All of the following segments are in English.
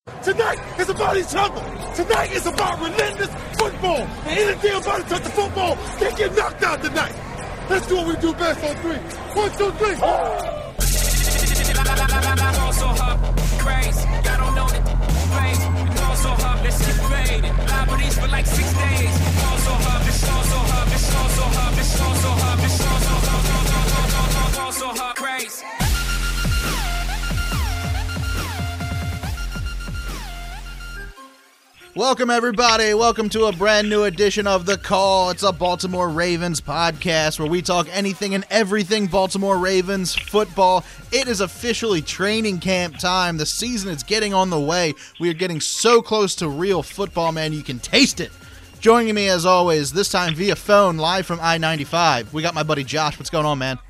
Tonight is about each other. Tonight is about relentless football. And anything about to touch the football, they get knocked out tonight. Let's do what we do best on three. 1, 2, 3. Crazy. Y'all don't know that crazy. It's also hub, let's get faded. Liberties for like 6 days. It's also hub, it's also hub, it's also hub, it's also hub, it's also hub, crazy. Welcome, everybody. Welcome to a brand new edition of The Call. It's a Baltimore Ravens podcast where we talk anything and everything Baltimore Ravens football. It is officially training camp time. The season is getting on the way. We are getting so close to real football, man. You can taste it. Joining me, as always, this time via phone, live from I-95. We got my buddy Josh. What's going on, man?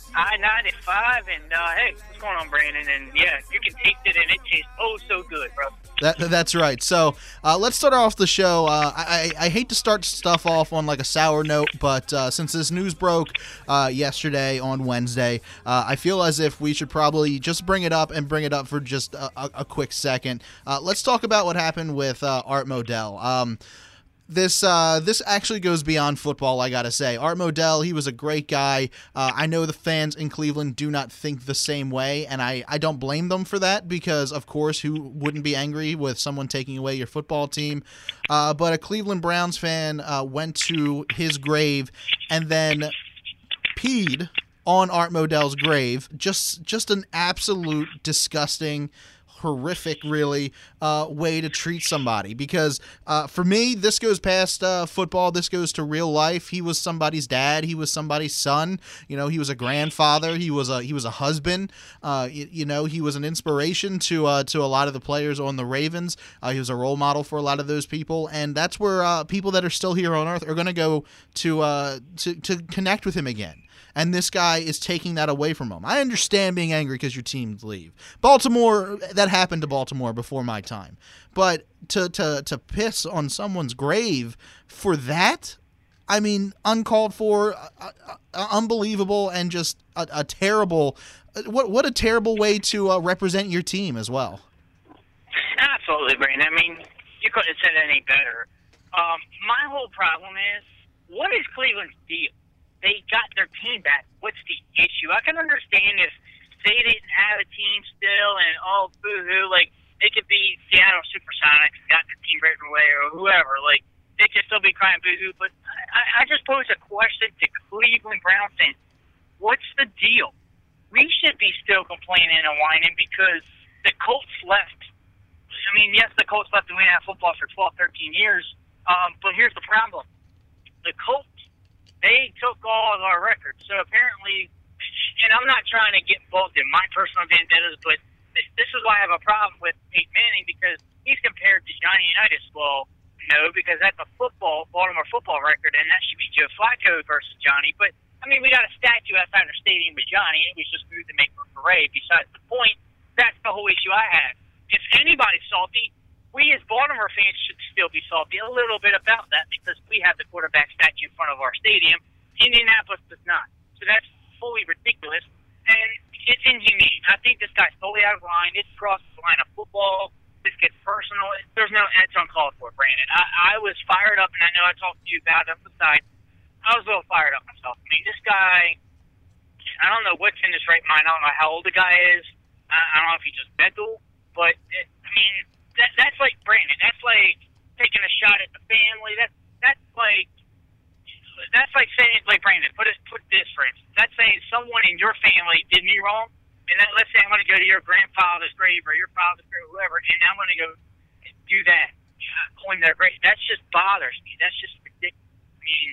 I-95, and hey, what's going on, Brandon? And yeah, you can taste it, and it tastes oh so good, bro. That's right. So let's start off the show. I hate to start stuff off on like a sour note, but since this news broke yesterday on Wednesday, I feel as if we should probably just bring it up for just a quick second. Let's talk about what happened with Art Modell. This actually goes beyond football, I gotta say. Art Modell, he was a great guy. I know the fans in Cleveland do not think the same way, and I don't blame them for that because, of course, who wouldn't be angry with someone taking away your football team? But a Cleveland Browns fan went to his grave and then peed on Art Modell's grave. Just an absolute disgusting, horrific, really, way to treat somebody. Because for me, this goes past football. This goes to real life. He was somebody's dad. He was somebody's son. You know, he was a grandfather. He was a husband. You know, he was an inspiration to a lot of the players on the Ravens. He was a role model for a lot of those people, and that's where people that are still here on Earth are going to go to connect with him again. And this guy is taking that away from him. I understand being angry because your teams leave. Baltimore, that happened to Baltimore before my time. But to piss on someone's grave for that, I mean, uncalled for, unbelievable, and just a terrible. What a terrible way to represent your team as well. Absolutely, Brandon. I mean, you couldn't have said it any better. My whole problem is, what is Cleveland's deal? They got their team back. What's the issue? I can understand if they didn't have a team still and, oh, boo-hoo, like, they could be Seattle Supersonics, got their team right away, or whoever. Like, they could still be crying boo-hoo. But I just pose a question to Cleveland Browns fans. What's the deal? We should be still complaining and whining because the Colts left. I mean, yes, the Colts left and we have football for 12, 13 years. But here's the problem. The Colts, they took all of our records. So apparently, and I'm not trying to get involved in my personal vendettas, but this is why I have a problem with Peyton Manning because he's compared to Johnny Unitas. Well, no, because that's a Baltimore football record, and that should be Joe Flacco versus Johnny. But, I mean, we got a statue outside our stadium with Johnny, and it was just moved to make a parade. Besides the point, that's the whole issue I have. If anybody's salty, we as Baltimore fans should still be salty a little bit about that because we have the quarterback statue in front of our stadium. Indianapolis does not. So that's fully ridiculous, and it's inhumane. I think this guy's totally out of line. It's crossed the line of football. This gets personal. There's no that's uncalled for, Brandon. I was fired up, and I know I talked to you about it on the side. I was a little fired up myself. I mean, this guy, I don't know what's in his right mind. I don't know how old the guy is. I don't know if he's just mental, but, I mean, that's like Brandon. That's like taking a shot at the family. That's like saying, like Brandon, put this for instance. That's saying someone in your family did me wrong, and then let's say I'm going to go to your grandfather's grave or your father's grave, or whoever, and I'm going to go do that, coin their grave. That just bothers me. That's just ridiculous. I mean,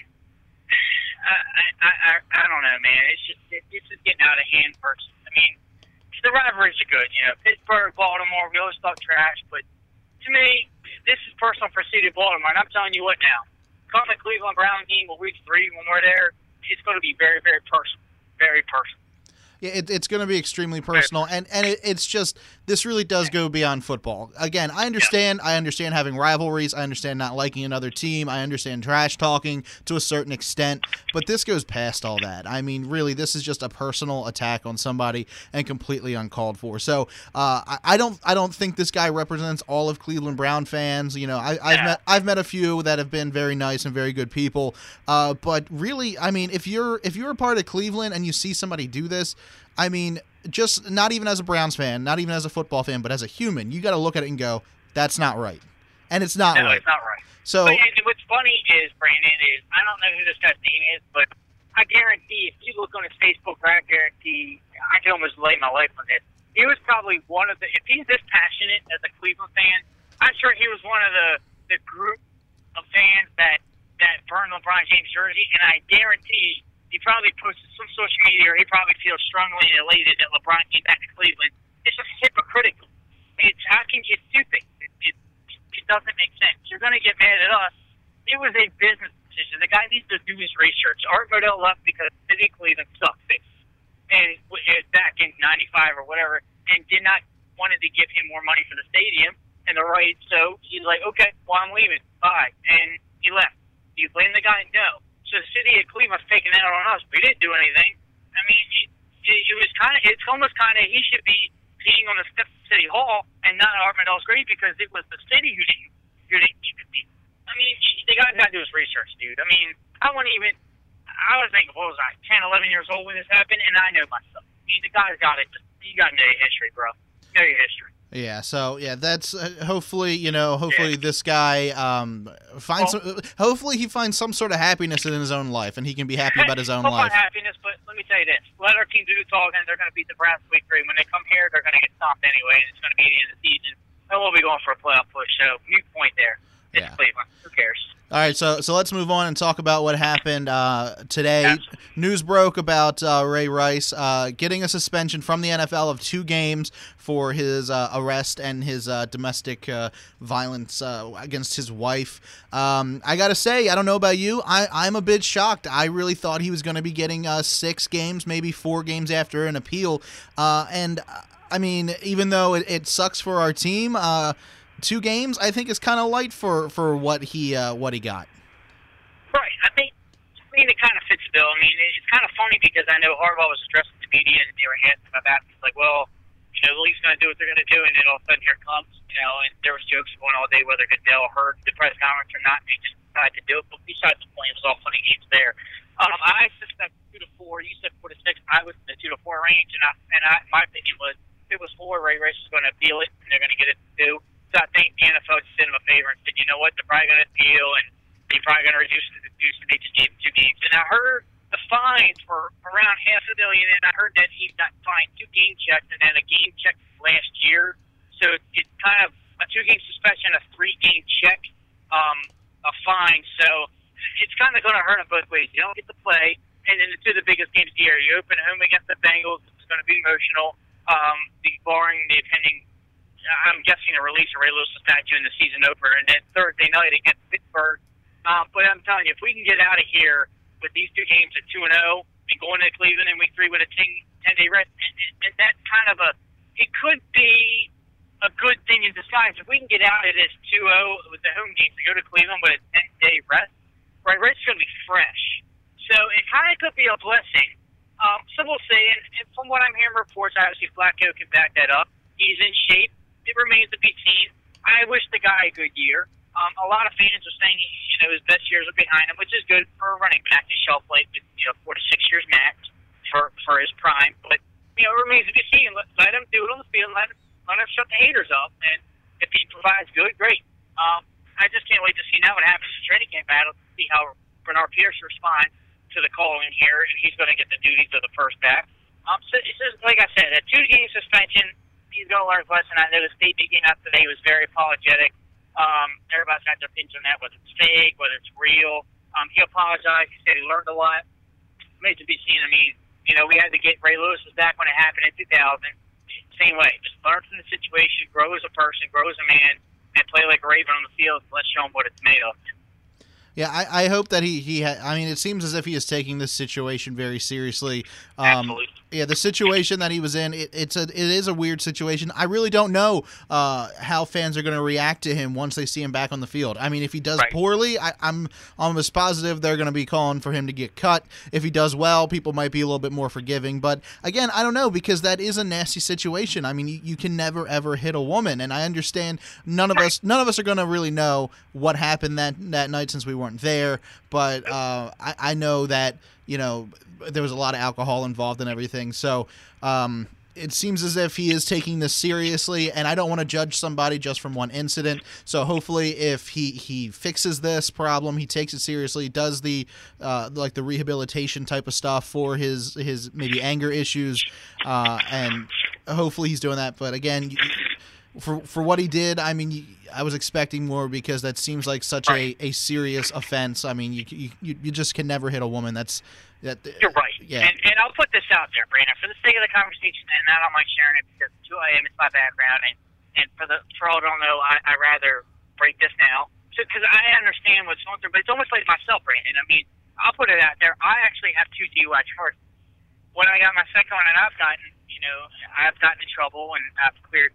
I don't know, man. It's just getting out of hand first. I mean, the rivalries are good, you know. Pittsburgh, Baltimore, we always talk trash, but to me, this is personal for the city of Baltimore, and I'm telling you what now. Come the Cleveland Brown game in week 3 when we're there, it's going to be very, very personal. Very personal. Yeah, it's going to be extremely personal, and it's just this really does go beyond football. Again, I understand having rivalries, I understand not liking another team, I understand trash talking to a certain extent, but this goes past all that. I mean, really, this is just a personal attack on somebody and completely uncalled for. So I don't think this guy represents all of Cleveland Brown fans. You know, I've met a few that have been very nice and very good people, but really, I mean, if you're a part of Cleveland and you see somebody do this, I mean, just not even as a Browns fan, not even as a football fan, but as a human, you got to look at it and go, that's not right. And it's not right. No, it's not right. So, but what's funny is, Brandon, I don't know who this guy's name is, but I guarantee if you look on his Facebook, I guarantee I can almost lay my life on this. He was probably one of the, if he's this passionate as a Cleveland fan, I'm sure he was one of the group of fans that burned LeBron James jersey, and I guarantee he probably posted some social media, or he probably feels strongly elated that LeBron came back to Cleveland. It's just hypocritical. It's how can you do things? It doesn't make sense. You're going to get mad at us. It was a business decision. The guy needs to do his research. Art Modell left because the city of Cleveland sucked it, and back in '95 or whatever, and did not wanted to give him more money for the stadium and the right. So he's like, okay, well, I'm leaving. Bye, and he left. Do you blame the guy? No. So the city of Cleveland's taking that on us. We didn't do anything. I mean, it was kind of, it's almost kind of, he should be peeing on the steps of City Hall and not Art Modell's grave because it was the city who didn't keep it deep. I mean, the guy's got to do his research, dude. I mean, I was thinking, what was I, 10, 11 years old when this happened, and I know myself. I mean, the guy's got it. You got to know your history, bro. Know your history. Yeah, so that's hopefully this guy finds hopefully he finds some sort of happiness in his own life and he can be happy about his own life. Find happiness, but let me tell you this: let our team do the talking. They're going to beat the Browns week 3. When they come here, they're going to get stomped anyway, and it's going to be the end of the season. And we'll be going for a playoff push. So, new point there. It's Cleveland. Who cares? All right, so let's move on and talk about what happened today. Absolutely. News broke about Ray Rice getting a suspension from the NFL of 2 games for his arrest and his domestic violence against his wife. I got to say, I don't know about you, I'm a bit shocked. I really thought he was going to be getting 6 games, maybe 4 games after an appeal. And, I mean, even though it sucks for our team, 2 games, I think, is kind of light for what he got. Right. I think it kind of fits the bill. I mean, it's kind of funny because I know Harbaugh was addressing the media and they were asking about it. He's like, well, the league's going to do what they're going to do, and then all of a sudden here it comes, and there was jokes going all day whether Goodell heard the press conference or not, and they just decided to do it. But besides the point, it was all funny games there. I suspect 2 to 4. You said 4 to 6. I was in the 2 to 4 range, and my opinion was if it was 4, Ray Rice is going to appeal it, and they're going to get it to 2. So I think the NFL just did him a favor and said, you know what, they're probably going to appeal, and they're probably going to reduce it, and they just gave him 2 games. And I heard the fines were around $500,000, and I heard that he got fined 2 game checks and then a game check last year. So it's kind of a 2-game suspension, a 3-game check, a fine. So it's kind of going to hurt him both ways. You don't get to play, and then the 2 of the biggest games of the year. You open home against the Bengals. It's going to be emotional, barring the pending, I'm guessing, a release of Ray Lewis' statue in the season opener, and then Thursday night against Pittsburgh. But I'm telling you, if we can get out of here with these 2 games at 2-0 and going to Cleveland in week 3 with a 10-day rest, and that's kind of it could be a good thing in disguise. If we can get out of this 2-0 with the home games and go to Cleveland with a 10-day rest, Ray Rice is going to be fresh. So it kind of could be a blessing. So we'll see. And from what I'm hearing reports, obviously Flacco can back that up. He's in shape. It remains to be seen. I wish the guy a good year. A lot of fans are saying, his best years are behind him, which is good for a running back. His shelf life is, 4 to 6 years max for his prime. But, it remains to be seen. Let him do it on the field. Let him shut the haters up. And if he provides good, great. I just can't wait to see now what happens in training camp battle to see how Bernard Pierce responds to the call in here, and he's going to get the duties of the first back. So it's just, like I said, a 2-game suspension. He's going to learn his lesson. I know the state game out today was very apologetic. Everybody's got their opinions on that, whether it's fake, whether it's real. He apologized. He said he learned a lot. Made to be seen. I mean, we had to get Ray Lewis back when it happened in 2000. Same way. Just learn from the situation, grow as a person, grow as a man, and play like a Raven on the field. Let's show him what it's made of. Yeah, I hope that he I mean, it seems as if he is taking this situation very seriously. Absolutely. Yeah, the situation that he was in, it is a weird situation. I really don't know how fans are going to react to him once they see him back on the field. I mean, if he does poorly, I'm almost positive they're going to be calling for him to get cut. If he does well, people might be a little bit more forgiving. But again, I don't know, because that is a nasty situation. I mean, you can never ever hit a woman, and I understand none of us are going to really know what happened that night since we weren't there. But I know that, you know, there was a lot of alcohol involved and everything. So it seems as if he is taking this seriously, and I don't want to judge somebody just from one incident. So hopefully if he fixes this problem, he takes it seriously, does the like the rehabilitation type of stuff for his maybe anger issues, and hopefully he's doing that. But again, for what he did, I mean, I was expecting more, because that seems like such a serious offense. I mean, you just can never hit a woman. You're right. Yeah. And I'll put this out there, Brandon, for the sake of the conversation, and I don't mind sharing it because it's who I am, it's my background, and for all who don't know, I rather break this now, because I understand what's going through, but it's almost like myself, Brandon. I mean, I'll put it out there. I actually have 2 DUI charges. When I got my second one, and I've gotten in trouble, and I've cleared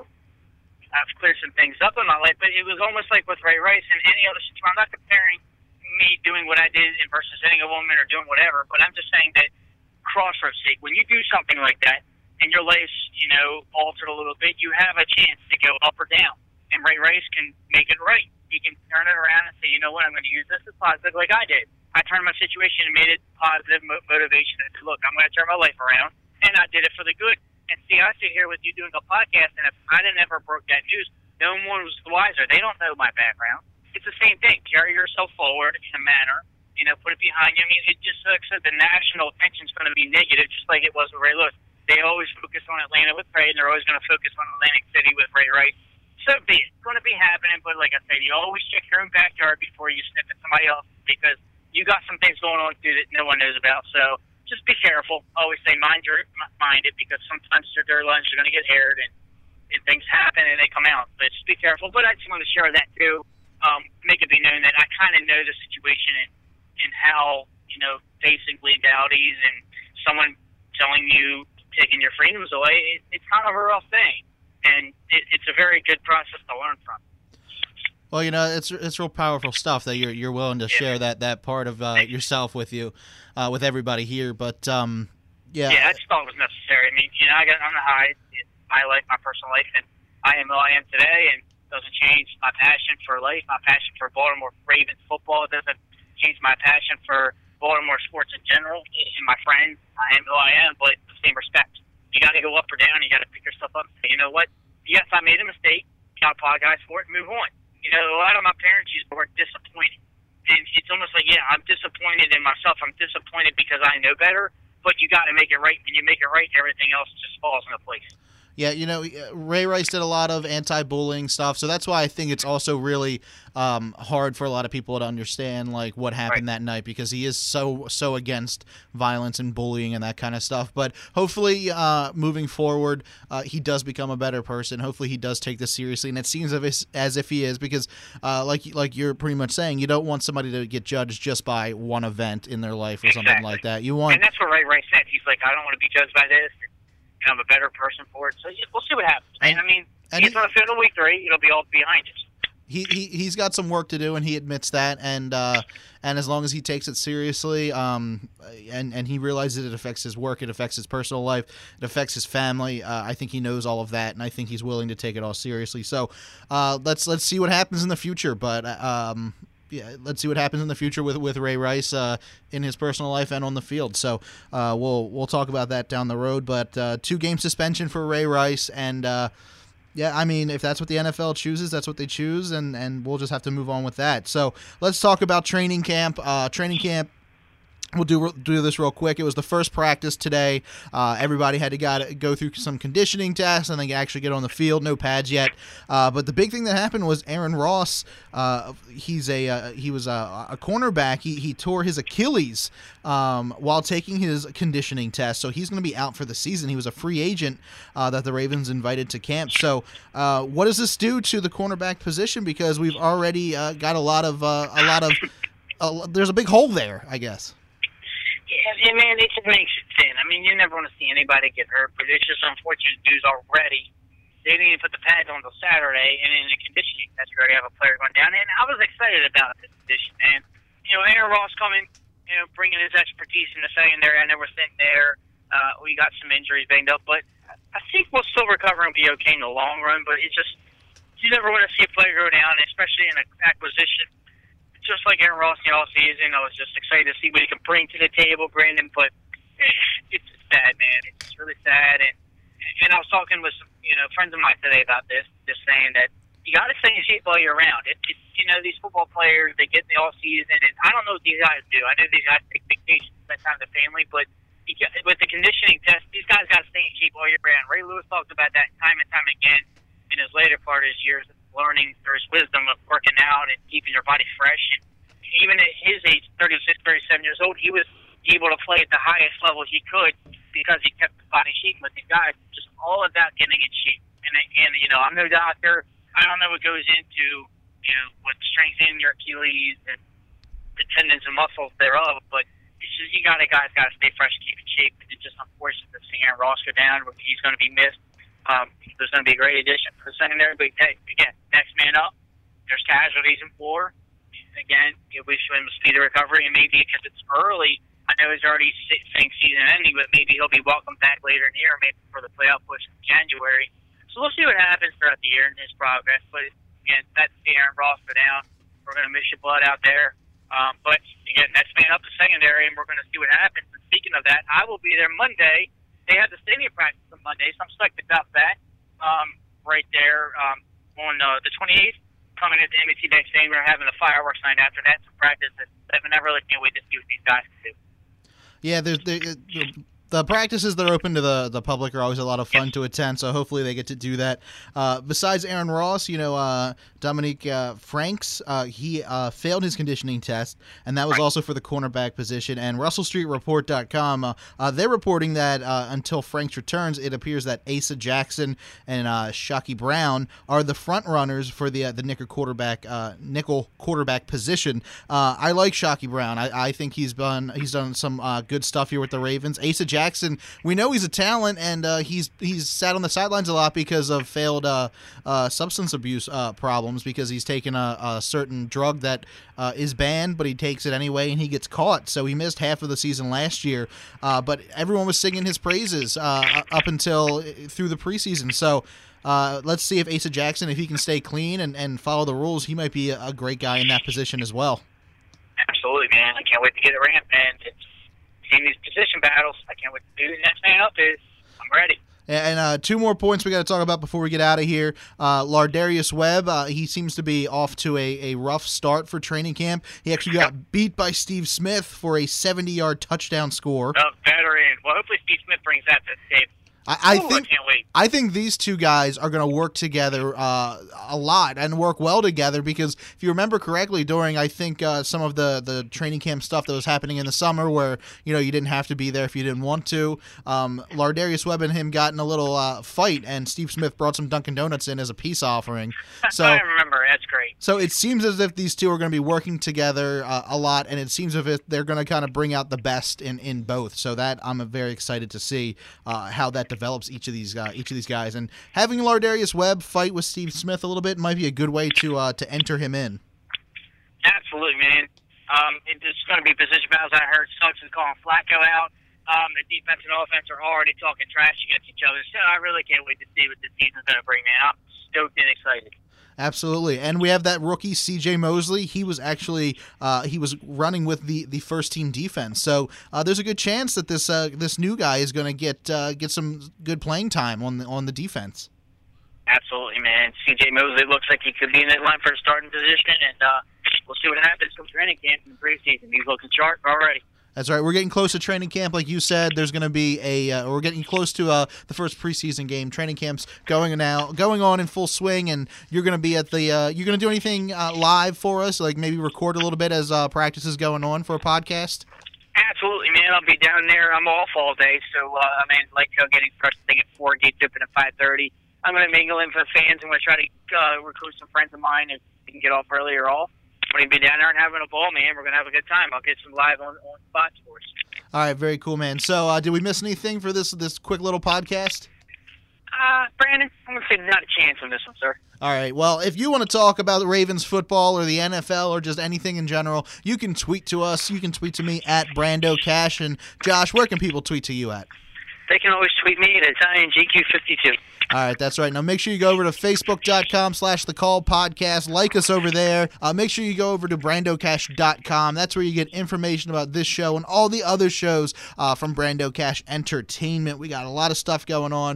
some things up in my life, but it was almost like with Ray Rice and any other situation. I'm not comparing me doing what I did versus hitting a woman or doing whatever, but I'm just saying that crossroads sake, when you do something like that and your life's, altered a little bit, you have a chance to go up or down. And Ray Rice can make it right. He can turn it around and say, you know what, I'm going to use this as positive like I did. I turned my situation and made it positive motivation and said, look, I'm going to turn my life around, and I did it for the good. And see, I sit here with you doing a podcast, and if I didn't ever broke that news, no one was the wiser. They don't know my background. It's the same thing. Carry yourself forward in a manner, put it behind you. I mean, it just looks like the national attention is going to be negative, just like it was with Ray Lewis. They always focus on Atlanta with Ray, and they're always going to focus on Atlantic City with Ray Rice. So be it. It's going to be happening, but like I said, you always check your own backyard before you sniff at somebody else, because you got some things going on too that no one knows about. So just be careful. Always say mind it, because sometimes your dirty lines are going to get aired, and things happen and they come out. But just be careful. But I just want to share that too. Make it be known that I kind of know the situation and how, facing legalities and someone telling you, taking your freedoms away, it's kind of a rough thing. And it's a very good process to learn from. Well, it's real powerful stuff that you're willing to share that part of yourself with with everybody here. But yeah, I just thought it was necessary. I mean, I got on the high. I like my personal life, and I am who I am today, and it doesn't change my passion for life, my passion for Baltimore Ravens football. It doesn't change my passion for Baltimore sports in general and my friends. I am who I am, but the same respect. You got to go up or down. You got to pick yourself up and say, you know what? Yes, I made a mistake. Got to apologize for it and move on. A lot of my parents use the word disappointed. And it's almost like, yeah, I'm disappointed in myself. I'm disappointed because I know better, but you got to make it right. When you make it right, everything else just falls into place. Yeah, Ray Rice did a lot of anti-bullying stuff, so that's why I think it's also really hard for a lot of people to understand like what happened that night, because he is so against violence and bullying and that kind of stuff. But hopefully, moving forward, he does become a better person. Hopefully, he does take this seriously, and it seems as if he is, because like you're pretty much saying, you don't want somebody to get judged just by one event in their life or something like that. And that's what Ray Rice said. He's like, I don't want to be judged by this. I'm a better person for it. So we'll see what happens. And he's on the field in week 3. It'll be all behind us. He's got some work to do, and he admits that. And as long as he takes it seriously, and he realizes it affects his work, it affects his personal life, it affects his family. I think he knows all of that, and I think he's willing to take it all seriously. So let's see what happens in the future. But yeah, let's see what happens in the future with Ray Rice in his personal life and on the field. So we'll talk about that down the road. But 2-game suspension for Ray Rice, and yeah, I mean, if that's what the NFL chooses, that's what they choose, and we'll just have to move on with that. So let's talk about training camp. We'll do this real quick. It was the first practice today. Everybody had to go through some conditioning tests and then actually get on the field. No pads yet. But the big thing that happened was Aaron Ross. He was a cornerback. He tore his Achilles while taking his conditioning test. So he's going to be out for the season. He was a free agent that the Ravens invited to camp. So what does this do to the cornerback position? Because we've already got a lot of there's a big hole there, I guess. Yeah, man, it just makes it thin. I mean, you never want to see anybody get hurt, but it's just unfortunate news already. They didn't even put the pads on until Saturday, and in the conditioning test, we already have a player going down. And I was excited about this condition, man. You know, Aaron Ross coming, you know, bringing his expertise in the secondary. I know we're sitting there. We got some injuries banged up, but I think we'll still recover and be okay in the long run. But it's just, you never want to see a player go down, especially in an acquisition. Just like Aaron Ross in the offseason, I was just excited to see what he can bring to the table, Brandon. But it's sad, man. It's really sad. And I was talking with some, you know, friends of mine today about this, just saying that you got to stay in shape all year round. You know, these football players, they get in the off season, and I don't know what these guys do. I know these guys take vacations, spend time with the family, but with the conditioning test, these guys got to stay in shape all year round. Ray Lewis talked about that time and time again in his later part of his years, learning through his wisdom of working out and keeping your body fresh. And even at his age, 36, 37 years old, he was able to play at the highest level he could because he kept the body shape. But the guys, just all about getting in shape. And you know, I'm no doctor. I don't know what goes into, you know, what strengthening your Achilles and the tendons and muscles thereof, but it's just guys got to stay fresh, keep in shape. It's just unfortunate to see Aaron Ross go down. He's going to be missed. There's going to be a great addition for the secondary, but hey, again, next man up. There's casualties in 4. Again, we wish him a speedy recovery, and maybe because it's early, I know he's already saying season ending, but maybe he'll be welcomed back later in the year, maybe for the playoff push in January. So we'll see what happens throughout the year in his progress. But again, that's the Aaron Ross go down. We're going to miss your blood out there. But again, next man up the secondary, and we're going to see what happens. And speaking of that, I will be there Monday. They have the stadium practice on Monday, so I'm psyched about that. Right there on the 28th, coming into M&T Bank Stadium, we're having a fireworks night after that. Some practice, and I really can't wait to see what these guys can do. Yeah, the practices that are open to the public are always a lot of fun to attend, so hopefully they get to do that. Besides Aaron Ross, you know, Dominique Franks, he failed his conditioning test, and that was also for the cornerback position. And RussellStreetReport.com, they're reporting that until Franks returns, it appears that Asa Jackson and Shockey Brown are the front runners for the nickel quarterback position. I like Shockey Brown. I think he's done some good stuff here with the Ravens. Asa Jackson, we know he's a talent, and he's sat on the sidelines a lot because of failed substance abuse problems, because he's taken a certain drug that is banned, but he takes it anyway, and he gets caught. So he missed half of the season last year, but everyone was singing his praises up until through the preseason. So let's see if Asa Jackson, if he can stay clean and follow the rules, he might be a great guy in that position as well. Absolutely, man. I can't wait to get it ramped, man. In these position battles, I can't wait to do the next man up is. I'm ready. And 2 more points we got to talk about before we get out of here. Lardarius Webb, he seems to be off to a rough start for training camp. He actually got beat by Steve Smith for a 70-yard touchdown score. Veteran. Well, hopefully Steve Smith brings that to the table. I think these two guys are going to work together a lot and work well together, because if you remember correctly, during I think some of the training camp stuff that was happening in the summer, where you didn't have to be there if you didn't want to, Lardarius Webb and him got in a little fight, and Steve Smith brought some Dunkin' Donuts in as a peace offering. So I remember. That's great. So it seems as if these two are going to be working together a lot, and it seems as if they're going to kind of bring out the best in both. So that I'm very excited to see how that develops each of these guys, and having Lardarius Webb fight with Steve Smith a little bit might be a good way to enter him in. Absolutely, man. It's going to be position battles. I heard Suggs is calling Flacco out. The defense and offense are already talking trash against each other, so I really can't wait to see what this season's going to bring, man. I'm stoked and excited. Absolutely, and we have that rookie C.J. Mosley. He was actually he was running with the first team defense, so there's a good chance that this new guy is going to get some good playing time on the defense. Absolutely, man. C.J. Mosley looks like he could be in that line for the starting position, and we'll see what happens come training camp in the preseason. He's looking sharp already. That's right. We're getting close to training camp, like you said. There's going to be we're getting close to the first preseason game. Training camp's going on in full swing, and you're going to be at the. You're going to do anything live for us, like maybe record a little bit as practice is going on for a podcast? Absolutely, man. I'll be down there. I'm off all day, so getting first thing at 4, gates open at 5:30. I'm going to mingle in for the fans. I'm going to try to recruit some friends of mine if we can get off earlier off. We're going to be down there and having a ball, man. We're going to have a good time. I'll get some live on spots for us. All right, very cool, man. So did we miss anything for this quick little podcast? Brandon, I'm going to say not a chance on this one, sir. All right. Well, if you want to talk about the Ravens football or the NFL or just anything in general, you can tweet to us. You can tweet to me at Brando Cash. And Josh, where can people tweet to you at? They can always tweet me at ItalianGQ52. All right, that's right. Now, make sure you go over to Facebook.com/TheCallPodcast. Like us over there. Make sure you go over to BrandoCash.com. That's where you get information about this show and all the other shows from Brando Cash Entertainment. We got a lot of stuff going on.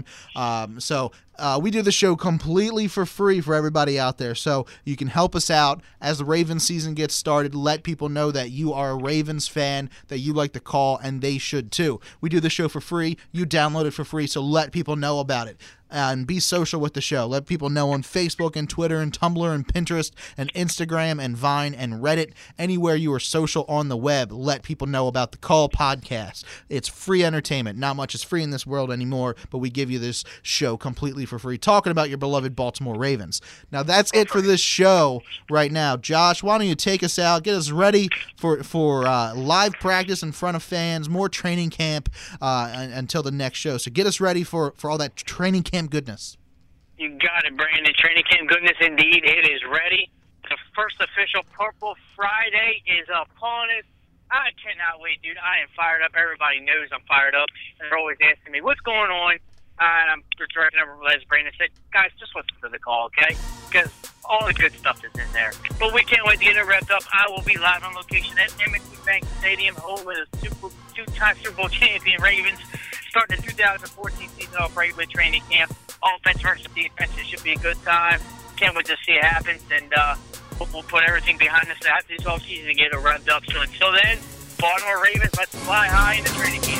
We do the show completely for free for everybody out there. So you can help us out as the Ravens season gets started. Let people know that you are a Ravens fan, that you like the call, and they should too. We do the show for free. You download it for free, so let people know about it. And be social with the show. Let people know on Facebook and Twitter and Tumblr and Pinterest and Instagram and Vine and Reddit. Anywhere you are social on the web, let people know about the Call Podcast. It's free entertainment. Not much is free in this world anymore, but we give you this show completely for free, talking about your beloved Baltimore Ravens. Now, that's it for this show right now. Josh, why don't you take us out, get us ready for live practice in front of fans, more training camp until the next show. So get us ready for all that training camp goodness. You got it, Brandon. Training camp goodness indeed. It is ready. The first official Purple Friday is upon us. I cannot wait, dude. I am fired up. Everybody knows I'm fired up. And they're always asking me, what's going on? And I'm directing over, as Brandon said, guys, just listen to the call, okay? Because all the good stuff is in there. But we can't wait to get it wrapped up. I will be live on location at M&T Bank Stadium, home with a two-time Super Bowl champion Ravens, starting the 2014 season off right with training camp. Offense versus defense. It should be a good time. Can't wait to see it happen. And we'll put everything behind us after this offseason and get it wrapped up. So until then, Baltimore Ravens, let's fly high in the training camp.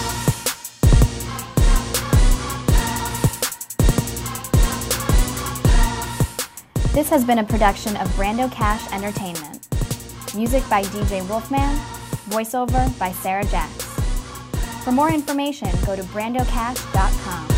This has been a production of Brando Cash Entertainment. Music by DJ Wolfman, voiceover by Sarah Jacks. For more information, go to brandocash.com.